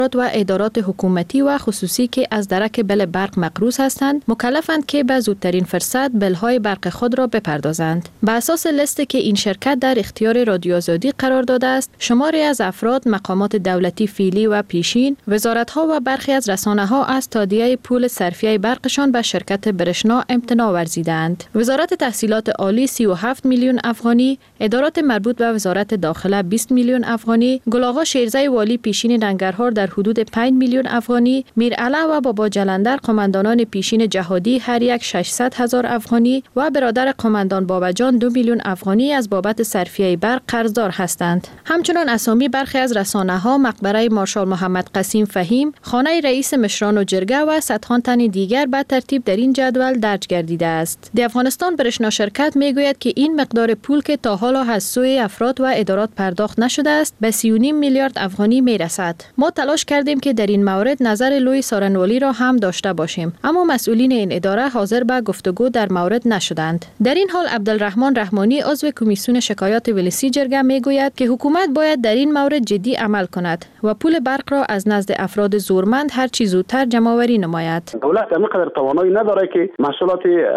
و ادارات حکومتی و خصوصی که از درک بل برق مقروض هستند مکلفند که به زودترین فرصت بل‌های برق خود را بپردازند. بر اساس لیستی که این شرکت در اختیار رادیو آزادی قرار داده است، شماری از افراد، مقامات دولتی فعلی و پیشین، وزارت‌ها و برخی از رسانه‌ها از تادیه پول صرفیه برقشان به شرکت برشنا امتناع ورزیدند. وزارت تحصیلات عالی 37 میلیون افغانی، ادارات مربوط به وزارت داخله 20 میلیون افغانی، گلاغا شیرزه والی پیشین ننگرهار در حدود 5 میلیون افغانی، میرعلی و بابا جلندر قماندانان پیشین جهادی هر یک 600,000 افغانی و برادر قماندان بابجان 2 میلیون افغانی از بابت صرفیه برق قرضدار هستند. همچنین اسامی برخی از رسانه‌ها مقبره مارشال محمد قسیم فهیم، خانه رئیس مشران و جرگه و صدها تن دیگر به ترتیب در این جدول درج گردیده است. دی افغانستان برشنا شرکت میگوید که این مقدار پول که تا حالا از سوی افراد و ادارات پرداخت نشده است به 3.5 میلیارد افغانی میرسد. ما تلاش کردیم که در این مورد نظر لوی سارنوالی را هم داشته باشیم، اما مسئولین این اداره حاضر به گفتگو در مورد نشدند. در این حال عبدالرحمن رحمانی عضو کمیسیون شکایات ولسی جرگه میگوید که حکومت باید در این مورد جدی عمل کند و پول برق را از نزد افراد زورمند هر چی زودتر جمع‌آوری نماید. دولت اینقدر توانایی نداره که محصولات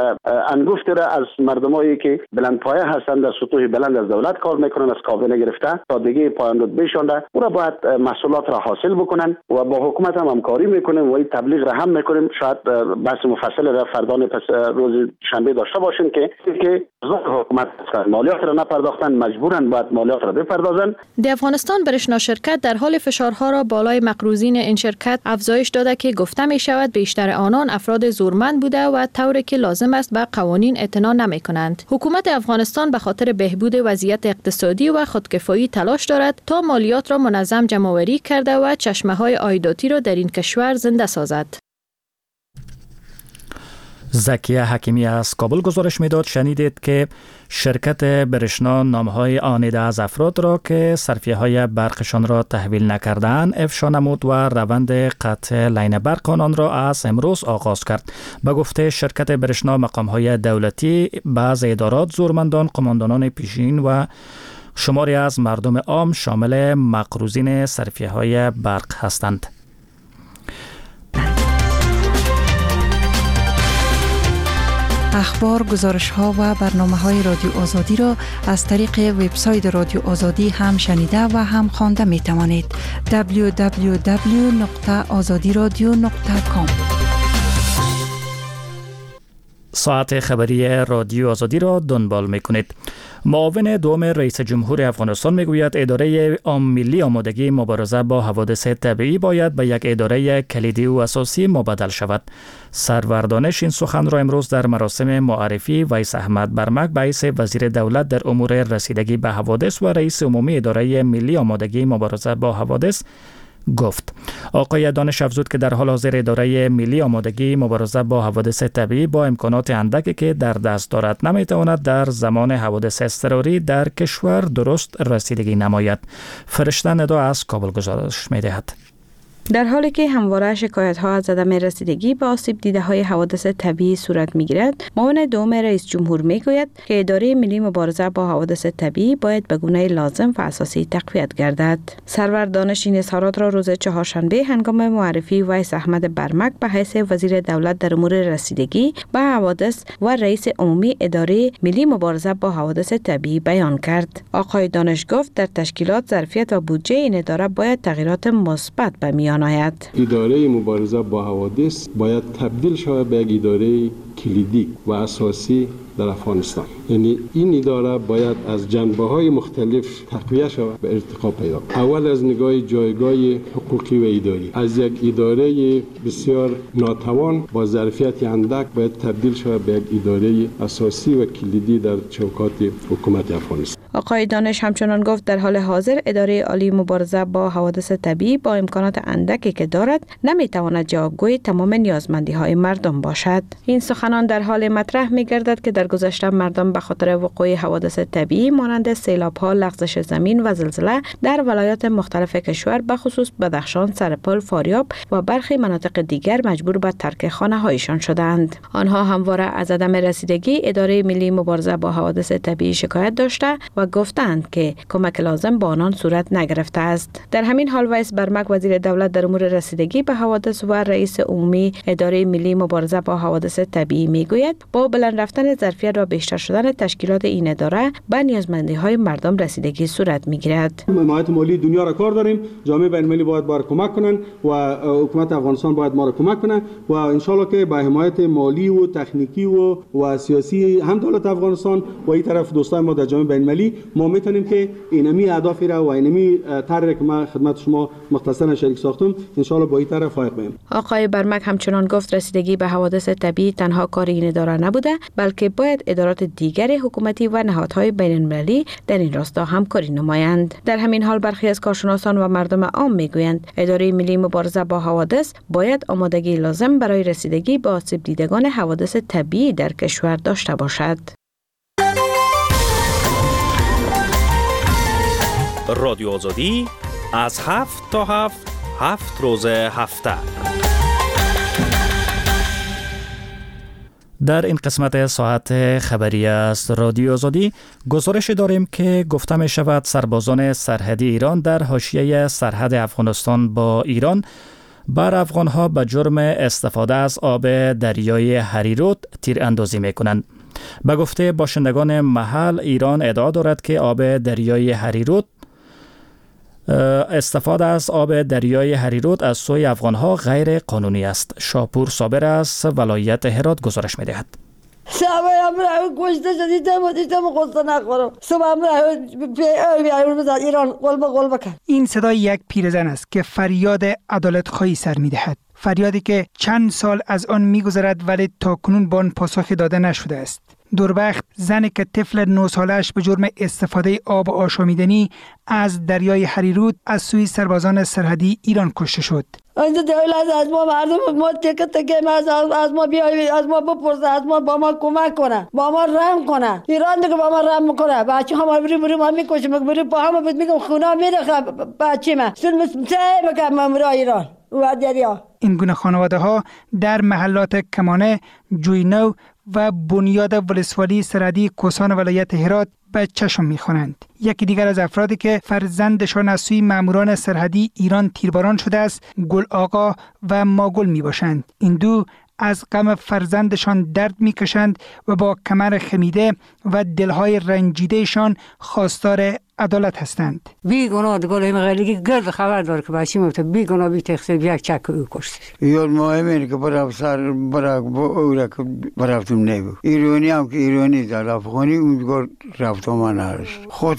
انگفت را از مردمایی که بلندپایه هستند در سطوح بلند از دولت کار میکنن، از کابینه گرفته تا دیگه پایان رتبهشان را او را باید محصولات را حاصل بکنن و با حکومت هم همکاری میکنیم و این تبلیغ را هم میکنیم. شاید بحث مفصل را فردان پس روز شنبه داشته باشیم که حکومت مالیات را نپرداختن، مجبورن باید مالیات را بپردازن. دی افغانستان برشنا شرکت در حال فشارها را بالای مقروضین این شرکت افزایش داده که گفته می شود بیشتر آنان افراد زورمند بوده و طوری که لازم است به قوانین اعتنا نمی کنند. حکومت افغانستان به خاطر بهبود وضعیت اقتصادی و خودکفایی تلاش دارد تا مالیات را منظم جمع‌آوری کرده و چشمه‌های عایداتی را در این کشور زنده سازد. زکیه حکیمی از کابل گزارش میداد. شنیدید که شرکت برشنا نامهای آنیده از افراد را که صرفیه‌های برقشان را تحویل نکردند افشا نمود و روند قطع لین برق آنان را از امروز آغاز کرد. به گفته شرکت برشنا، مقام‌های دولتی، بعض ادارات، زورمندان، قماندانان پیشین و شماری از مردم عام شامل مقروضین صرفیه‌های برق هستند. اخبار، گزارش‌ها و برنامه‌های رادیو آزادی را از طریق وبسایت رادیو آزادی هم شنیده و هم خوانده می‌توانید. www.azadiradio.com. ساعت خبری رادیو آزادی را دنبال می‌کنید. معاون دوم رئیس جمهور افغانستان میگوید اداره ملی آمادگی مبارزه با حوادث طبیعی باید به یک اداره کلیدی و اساسی مبادل شود. سرور دانش این سخن را امروز در مراسم معرفی ویس احمد برمک به حیث وزیر دولت در امور رسیدگی به حوادث و رئیس عمومی اداره ملی آمادگی مبارزه با حوادث گفت. آقای دانش افزود که در حال حاضر اداره ملی آمادگی مبارزه با حوادث طبیعی با امکانات اندکی که در دست دارد نمیتواند در زمان حوادث اضطراری در کشور درست رسیدگی نماید. فرشته ندا از کابل گزارش می‌دهد. در حالی که همواره شکایت‌ها از عدم رسیدگی به آسیب دیده‌های حوادث طبیعی صورت می‌گیرد، معاون دوم رئیس جمهور می‌گوید که اداره ملی مبارزه با حوادث طبیعی باید به گونه لازم و اساسی تقویت گردد. سرور دانش این اظهارات را روز چهارشنبه هنگام معرفی ویس احمد برمک به حیث وزیر دولت در امور رسیدگی به حوادث و رئیس عمومی اداره ملی مبارزه با حوادث طبیعی بیان کرد. آقای دانش گفت در تشکیلات، ظرفیت و بودجه این اداره باید تغییرات مثبت به میان آید. اداره مبارزه با حوادث باید تبدیل شود به یک اداره کلیدی و اساسی در افغانستان. یعنی این اداره باید از جنبه‌های مختلف تقویت شود و ارتقا پیدا کند. اول از نگاه جایگاه حقوقی و اداری، از یک اداره بسیار ناتوان با ظرفیت اندک باید تبدیل شود به یک اداره اساسی و کلیدی در چوکات حکومت افغانستان. آقای دانش همچنان گفت در حال حاضر اداره عالی مبارزه با حوادث طبیعی با امکانات اندکی که دارد نمیتواند جوابگوی تمام نیازمندی‌های مردم باشد. این سخنان در حال مطرح می‌گردد که در گذشته مردم به خاطر وقوع حوادث طبیعی مانند سیلاب‌ها، لغزش زمین و زلزله در ولایات مختلف کشور به خصوص بدخشان، سرپل، فاریاب و برخی مناطق دیگر مجبور به ترک خانه‌هایشان شدند. آنها همواره از عدم رسیدگی اداره ملی مبارزه با حوادث طبیعی شکایت داشته و و گفتند که کمک لازم به آنان صورت نگرفته است. در همین حال ویس برمک وزیر دولت در امور رسیدگی به حوادث و رئیس عمومی اداره ملی مبارزه با حوادث طبیعی میگوید با بلند رفتن ظرفیت و بیشتر شدن تشکیلات این اداره به نیازمندی‌های مردم رسیدگی صورت میگیرد. حمایت مالی دنیا را کار داریم، جامعه بین‌المللی باید بار کمک کنن و حکومت افغانستان باید ما را کمک کنه و ان شاءالله که با حمایت مالی و تکنیکی و سیاسی هم دولت افغانستان و این طرف دوستان ما در جامعه بین‌المللی ما میتونیم که اینمی اهداف را و اینمی طرحی که ما خدمت شما مختصرا شریک ساختم ان شاءالله با این طرف فائق بیم. آقای برمک همچنان گفت رسیدگی به حوادث طبیعی تنها کار این اداره نبوده، بلکه باید ادارات دیگر حکومتی و نهادهای بین‌المللی در این راستا همکاری نمایند. در همین حال برخی از کارشناسان و مردم عام میگویند اداره ملی مبارزه با حوادث باید آمادگی لازم برای رسیدگی به آسیب دیدگان حوادث طبیعی در کشور داشته باشد. رادیو آزادی از 7 تا 7 روز هفته. در این قسمت ساعت خبری است رادیو آزادی گزارش داریم که گفته می شود سربازان سرحدی ایران در حاشیه سرحد افغانستان با ایران بر افغانها به جرم استفاده از آب دریای هریرود تیراندازی می کنند. به گفته باشندگان محل ایران ادعا دارد که آب دریای هریرود استفاده از آب دریای هریرود از سوی افغانها غیر قانونی است. شاپور صابر از ولایت هرات گزارش می دهد. این صدای یک پیرزن است که فریاد عدالت خواهی سر می دهد. فریادی که چند سال از آن می گذرد ولی تا کنون به آن پاسخ داده نشده است. دوربخت زنی که طفل 9 سالش به جرم استفاده آب آشامیدنی از دریای هریرود از سوی سربازان سرحدی ایران کشته شد. اینجا دولت از ما مردم ما تکه تکه از ما بیای از ما بپرسه، از ما با ما کمک کنه، با ما رحم کنه. ایران دیگه با ما رحم میکنه. بچه ها ما بری ما میکشیم، بری با هم میگم خونه میره بچه ما سن مسته میگم ما ایران و دریا. این گونه خانواده ها در محلات کمانه، جوینو و بنیاد ولسوالی سرحدی کوسان ولایت هرات به چشم می‌خوانند. یکی دیگر از افرادی که فرزندشان از سوی ماموران سرحدی ایران تیرباران شده است، گل آقا و ماگل میباشند. این دو از غم فرزندشان درد میکشند و با کمر خمیده و دلهای رنجیدهشان خواستار عدالت هستند. بیگناه دگاه مغلقی گرد خبر داره که بچی مفته بیگناه بی تقصیر یک چک او کشته. یاد مهمه که برای سر برای رفتم نبود. ایرانی هم که ایرانی در افغانی اونجور رفتم من هرش.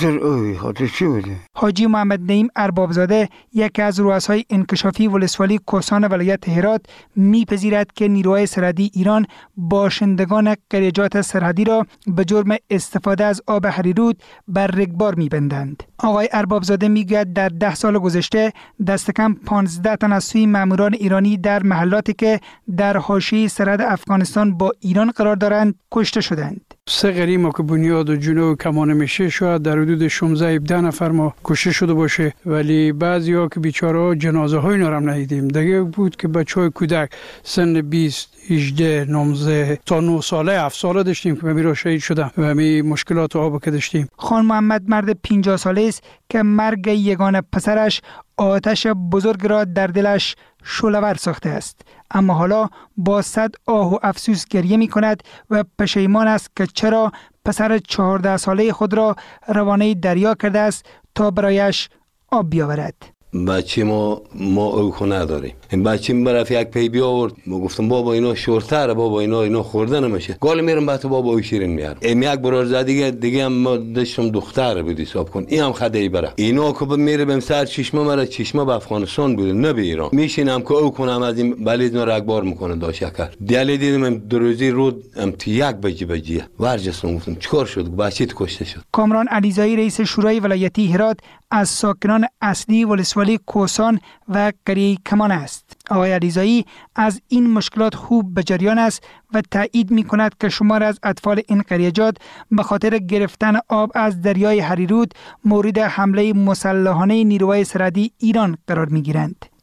خاطر چی بوده؟ حاجی محمد نعیم اربابزاده یکی از رؤسای انکشافی ولسوالی کوهستان ولایت هرات میپذیرد که نیروهای سرحدی ایران باشندگان قریجات سرحدی را به جرم استفاده از آب هریرود بر رگبار میبندند. آقای اربابزاده میگوید در 10 سال گذشته دست کم 15 تن از سوی ماموران ایرانی در محلاتی که در حاشیه سرحد افغانستان با ایران قرار دارند کشته شدند. 3 غریق ما که بنیاد و جنوب کمانه میشه شاید در حدود 16-17 نفر ما کشته شده باشه، ولی بعضیا که بیچاره جنازه های نرم ندیدیم. دیگه بود که بچهای کودک سن 20 18 19 تا 9 ساله 7 ساله داشتیم که میرا شهید شدن و می مشکلات آب که داشتیم. خان محمد مرد 50 ساله است که مرگ یگانه پسرش آتش بزرگ را در دلش شعله‌ور ساخته است، اما حالا با صد آه و افسوس گریه می کند و پشیمان است که چرا پسر 14 ساله خود را روانه دریا کرده است تا برایش آب بیاورد. بچه ما اوکو نداریم. این بچه برفت یک پی بیاورد، ما گفتم بابا اینا شورتره، بابا اینا خورده نمیشه. گال میرم بعد بابا او شیرین میارم. یک برادر دیگه هم ما داشتم دختر بود حساب کن. این هم خدای بره. اینا که میره بهم سر چشمه مرا چشمه به افغانستان بود نه به ایران. میشینم که او کنم از این بلید ما رگبار میکنه دا شکر. دیالی دیدم دو روزی رود ام تی 1 بجه ورجستم گفتم چیکار شد؟ بچه کشته شد. کامران علیزایی رئیس شورای ولایتی هرات از ساکنان اصلی ولسوالی کوهستان و قریه کمان است. آقای علیزایی از این مشکلات خوب به جریان است و تایید می کند که شمار از اطفال این قریجات به خاطر گرفتن آب از دریای هریرود مورد حمله مسلحانه نیروهای سرحدی ایران قرار می گیرند.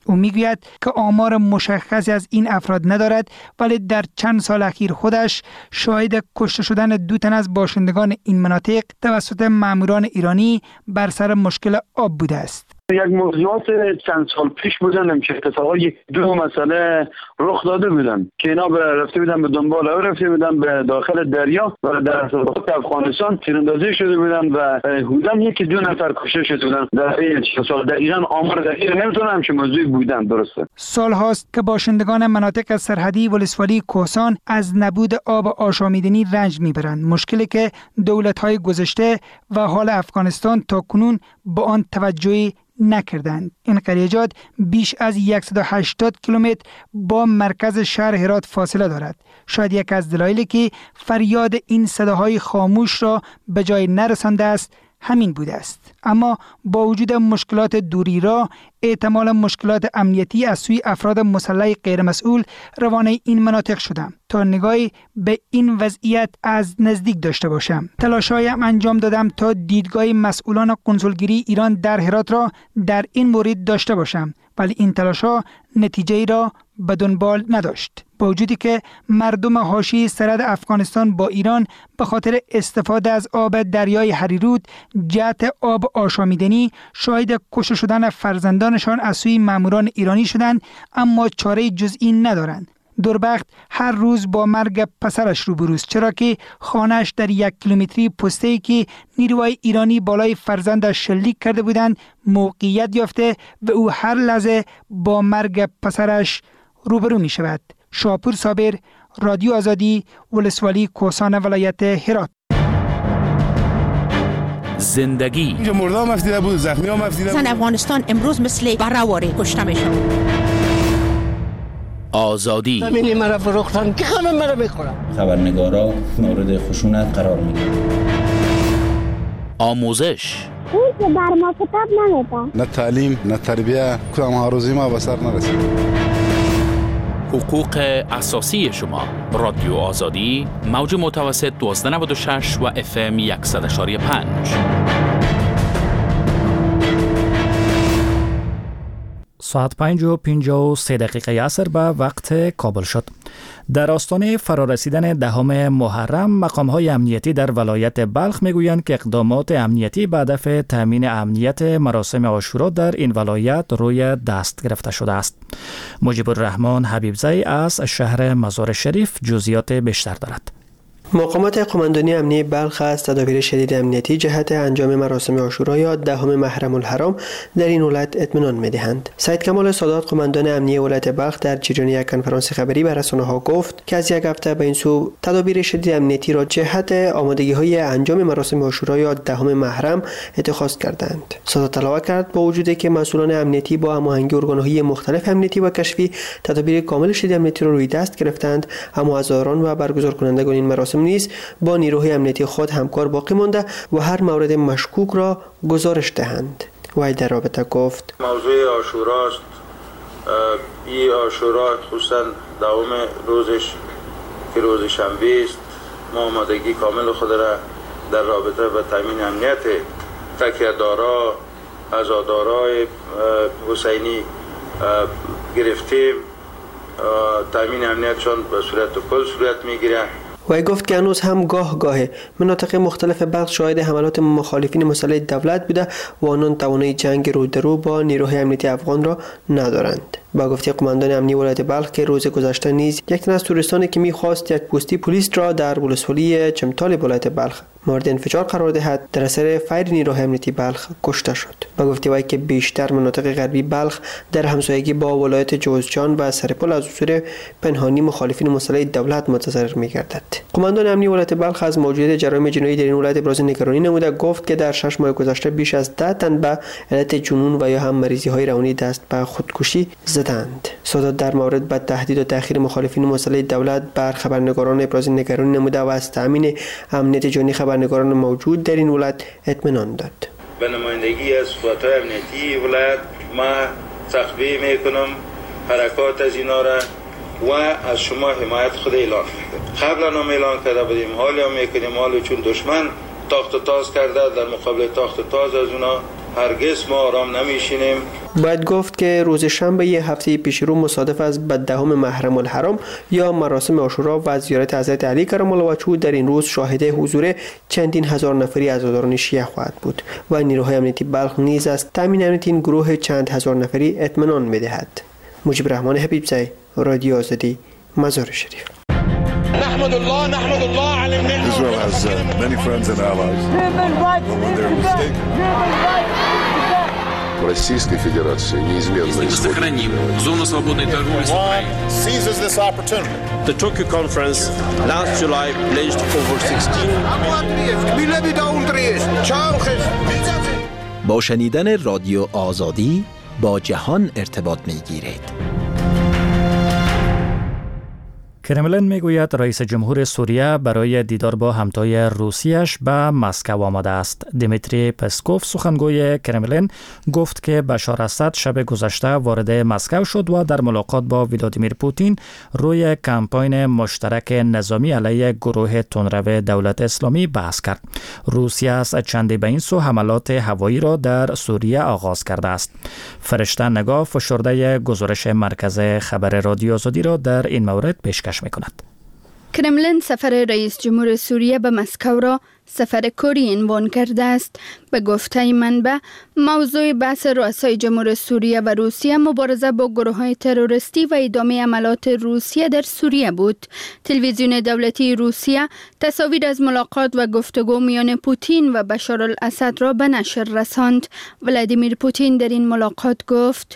او میگوید که آمار مشخصی از این افراد ندارد، ولی در چند سال اخیر خودش شاهد کشته شدن 2 تن از باشندگان این مناطق توسط ماموران ایرانی بر سر مشکل آب بوده است. یک موضوعات چند سال پیش بودن که اتفاقا 1-2 مسئله رخ داده بودن که اینا رفته بودن به دنبال او، رفته بودن به داخل دریا و در سرحد افغانستان تیراندازی شده بودن و حدوداً 1-2 نفر کشته شده بودن در این چند سال. دقیقاً آمار دقیق نمیتونم چه موضوعی بودن. درسته سال هاست که باشندگان مناطق سرحدی ولسوالی کوهستان از نبود آب آشامیدنی رنج میبرند، مشکلی که دولت‌های گذشته و حال افغانستان تا کنون با آن توجهی نکردند. این قریجات بیش از 180 کیلومتر با مرکز شهر هرات فاصله دارد. شاید یک از دلایلی که فریاد این صداهای خاموش را به جای نرسانده است همین بوده است. اما با وجود مشکلات دوری را، احتمال مشکلات امنیتی از سوی افراد مسلح غیر مسئول روانه این مناطق شدم تا نگاهی به این وضعیت از نزدیک داشته باشم. تلاشایم انجام دادم تا دیدگاه مسئولان قنسولگری ایران در هرات را در این مورد داشته باشم، ولی این تلاش‌ها نتیجه‌ای را به دنبال نداشت. با وجودی که مردم حاشیه سرحد افغانستان با ایران به خاطر استفاده از آب دریای هریرود جهت آب آشامیدنی شاهد کشته شدن فرزندانشان از سوی ماموران ایرانی شدند، اما چاره جزئی ندارند. دوربخت هر روز با مرگ پسرش روبروست، چرا که خانه‌اش در 1 کیلومتری پسته‌ای که نیروهای ایرانی بالای فرزندش شلیک کرده بودند موقعیت یافته و او هر لحظه با مرگ پسرش روبرو می شود. شاپور صابر، رادیو آزادی، ولسوالی کوهستان ولایت هرات. زندگی اینجا مردم مفتیده بود، زخمی ها مفتیده بود. زن افغانستان امروز مثل برآواره کشته میشن. آزادی زمینی مرا فروختن که همه مرا میخورن. خبرنگارا مورد خشونت قرار میگیرن. آموزش اون که بر ما کتاب نمیده. نه تعلیم نه تربیه، کدام هاروزی ما به سر نرسید. حقوق اساسی شما. رادیو آزادی، موج متوسط 1296 و FM 100.5. ساعت 5:53 عصر به وقت کابل شد. در آستانه فرارسیدن 10 محرم، مقام‌های امنیتی در ولایت بلخ میگویند که اقدامات امنیتی به هدف تامین امنیت مراسم عاشورا در این ولایت روی دست گرفته شده است. مجیب الرحمن حبیبزی از شهر مزار شریف جزئیات بیشتر دارد. مقامات قماندانی امنیتی بلخ از تدابیر شدید امنیتی جهت انجام مراسم عاشورا یا 10 محرم الحرام در این ولایت اطمینان می‌دهند. سید کمال سادات قماندان امنیتی ولایت بلخ در جریان یک کنفرانس خبری به رسانه‌ها گفت که از یک هفته به این سو تدابیر شدید امنیتی را جهت آمادگی‌های انجام مراسم عاشورا یا 10 محرم اتخاذ کردند. سادات علاوه کرد با وجودی که مسئولان امنیتی با هماهنگی ارگان‌های مختلف امنیتی و کشفی تدابیر کامل شدید امنیتی را روی دست گرفتند، اما هزاران و برگزار کنندگان این مراسم نیز با نیروهای امنیتی خود همکار باقی مانده و هر مورد مشکوک را گزارش دهند. وی در رابطه گفت موضوع عاشورا است. این عاشورا خصوصا 10 روزش که روز شنبه است، ما آمادگی کامل خود را در رابطه با تامین امنیت تکیه‌دارا، عزادارای حسینی گرفتیم. تامین امنیتشان به صورت کل صورت میگیره. وی گفت که هنوز هم گاه مناطق مختلف بلخ شاهد حملات مخالفین مسلح دولت بوده و آنان توانایی جنگ رو در رو با نیروهای امنیتی افغان را ندارند. با گفته قماندان امنیتی ولایت بلخ که روز گذشته نیز یک تن از توریستانی که می‌خواست یک پستی پلیس را در ولسوالی چمتال ولایت بلخ مورد انفجار قرار دهد در اثر فایر نیروهای امنیتی بلخ کشته شد. با گفته وی که بیشتر مناطق غربی بلخ در همسایگی با ولایت جوزجان و سرپل از اثر پنهانی مخالفین مسلح دولت متضرر می‌گردد. قماندان امنیتی ولایت بلخ از موجودیت جرایم جنایی در این ولایت ابراز نگرانی نموده گفت که در 6 ماه گذشته بیش از 10 تن به علت جنون و یا هم مریضی‌های روانی دست به خودکشی زدند. سادات در مورد به تهدید و تأخیر مخالفین مسلح دولت بر خبرنگاران ابراز نگرانی نموده و از تامین امنیت جانی خبرنگاران موجود در این ولایت اطمینان داد. به نمایندگی از قوات امنیتی ولایت ما تخبیه میکنم حرکات از اینا را و از شما حمایت خود اعلان میکنم. قبلا هم اعلان کرده بودیم، حالی هم میکنیم، حالی چون دشمن تاخت و تاز کرده در مقابل تاخت و تاز از اونا هرگز ما آرام نمیشینیم. باید گفت که روز شنبه هفته پیش رو مصادف است با 10 محرم الحرام یا مراسم عاشورا و زیارت حضرت علی کرم الله وجهه. در این روز شاهد حضور چندین هزار نفری عزاداران شیعه خواهد بود و نیروهای امنیتی بلخ نیز از تامین امنیت این گروه چند هزار نفری اطمینان می‌دهد. مجیب رحمان حبیبزی، رادیو آزادی، مزار شریف. نحمد الله على النعمة. Israel has many friends and allies. When they're mistaken. Российской Федерации неизменно сохраним зону свободной торговли с Украиной. Seizes this opportunity. The Tokyo conference last July pledged over 16. با شنیدن رادیو آزادی با جهان ارتباط می‌گیرید. کرملین میگوید رئیس جمهور سوریه برای دیدار با همتای روسیش به مسکو آمده است. دیمیتری پسکوف سخنگوی کرملین گفت که بشار اسد شب گذشته وارد مسکو شد و در ملاقات با ولادیمیر پوتین روی کمپاین مشترک نظامی علیه گروه تندرو دولت اسلامی بحث کرد. روسیه از چندی به این سو حملات هوایی را در سوریه آغاز کرده است. فرشته نگاه فشرده گزارش مرکز خبر رادیو آزادی را در این مورد پیشکش می‌کند. کرملین سفر رئیس جمهور سوریه به مسکو را سفر کری عنوان کرده است. به گفته منبع موضوع بحث رؤسای جمهور سوریه و روسیه مبارزه با گروه‌های تروریستی و ادامه عملیات روسیه در سوریه بود. تلویزیون دولتی روسیه تصاویر از ملاقات و گفتگو میان پوتین و بشار الاسد را به نشر رساند. ولادیمیر پوتین در این ملاقات گفت: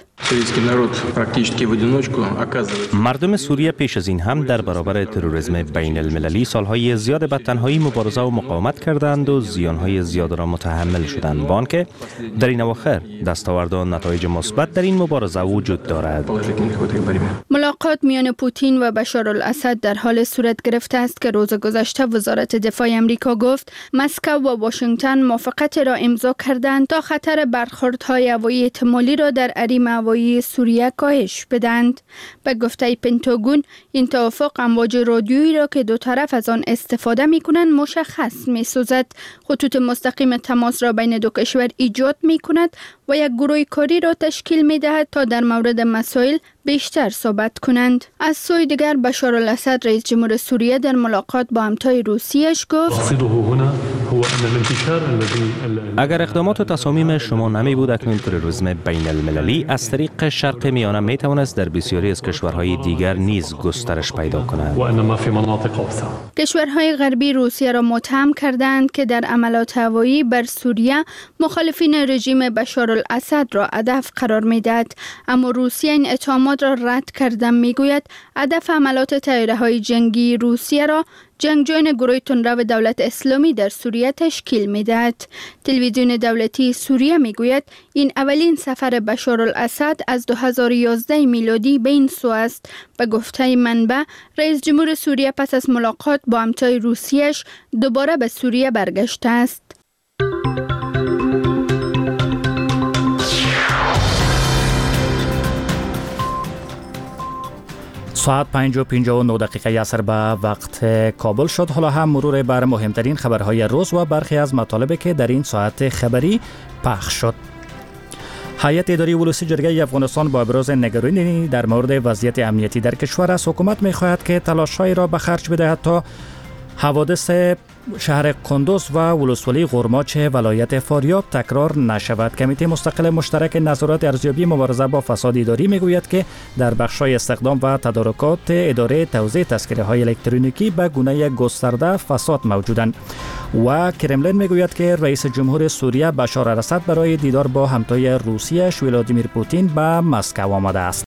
مردم سوریه پیش از این هم در برابر تروریسم بین المللی سالهای زیاد به تنهایی مبارزه و مقاومت کردند و زیانهای زیاد را متحمل شدند. بان که در این اواخر دستاورد و نتایج مثبت در این مبارزه وجود دارد. ملاقات میان پوتین و بشار الاسد در حال صورت گرفته است که روز گذشته وزارت دفاع امریکا گفت مسکو و واشنگتن موافقت را امضا کردند تا خطر برخوردهای هوایی احتمالی را در حریم هوایی سوریه کاهش بدهند. به گفته پنتاگون این توافق امواج رادیویی را که دو طرف از آن استفاده می‌کنند مشخص می‌سازد. خطوط مستقیم تماس را بین دو کشور ایجاد می‌کند و یک گروه کاری را تشکیل می‌دهد تا در مورد مسائل بیشتر صحبت کنند. از سوی دیگر بشار الاسد رئیس جمهور سوریه در ملاقات با همتای روسیش گفت: اگر اقدامات و تصامیم شما نمی بود اکنون تروریسم بین المللی از طریق شرق میانه می توانست در بسیاری از کشورهای دیگر نیز گسترش پیدا کند. کشورهای غربی روسیه را متهم کردند که در عملیات هوایی بر سوریه مخالفین رژیم بشار الاسد را هدف قرار می‌دهد، اما روسیه این اتهامات را رد کرده. میگوید هدف عملیات طیاره‌های جنگی روسیه را جنگجویان گروه تندرو دولت اسلامی در سوریه تشکیل می‌دهد. تلویزیون دولتی سوریه میگوید این اولین سفر بشار الاسد از 2011 میلادی به این سو است. به گفته منبع رئیس جمهور سوریه پس از ملاقات با همتای روسیش دوباره به سوریه برگشته است. ساعت 5:59 عصر به وقت کابل شد. حالا هم مرور بر مهمترین خبرهای روز و برخی از مطالبی که در این ساعت خبری پخش شد. هیئت اداری ولسی جرگه افغانستان با ابراز نگرانی در مورد وضعیت امنیتی در کشور از حکومت می‌خواهد که تلاش‌هایی را به خرج بدهد تا حوادث شهر قندوز و ولسوالی غرماچ ولایت فاریاب تکرار نشود. کمیته مستقل مشترک نظارت ارزیابی مبارزه با فساد اداری میگوید که در بخش‌های استخدام و تدارکات اداره توزیع تذکره‌های الکترونیکی به گونه گسترده فساد موجودند. و کرملین میگوید که رئیس جمهور سوریه بشار الاسد برای دیدار با همتای روسیش ولادیمیر پوتین به مسکو آمده است.